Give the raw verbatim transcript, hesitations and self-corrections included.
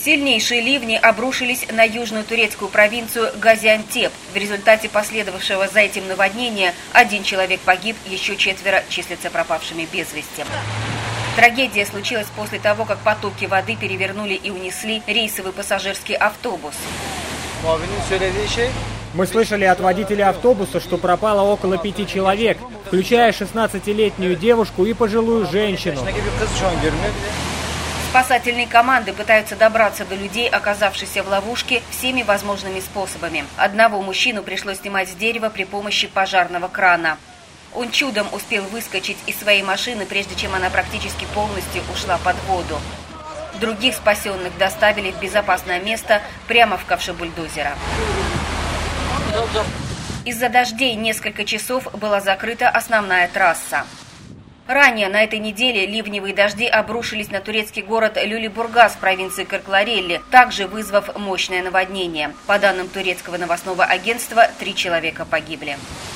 Сильнейшие ливни обрушились на южную турецкую провинцию Газиантеп. В результате последовавшего за этим наводнения один человек погиб, еще четверо числятся пропавшими без вести. Трагедия случилась после того, как потоки воды перевернули и унесли рейсовый пассажирский автобус. Мы слышали от водителя автобуса, что пропало около пяти человек, включая шестнадцатилетнюю девушку и пожилую женщину. Спасательные команды пытаются добраться до людей, оказавшихся в ловушке, всеми возможными способами. Одного мужчину пришлось снимать с дерева при помощи пожарного крана. Он чудом успел выскочить из своей машины, прежде чем она практически полностью ушла под воду. Других спасенных доставили в безопасное место прямо в ковше бульдозера. Из-за дождей несколько часов была закрыта основная трасса. Ранее на этой неделе ливневые дожди обрушились на турецкий город Люлебургаз провинции Кыркlareli, также вызвав мощное наводнение. По данным турецкого новостного агентства, три человека погибли.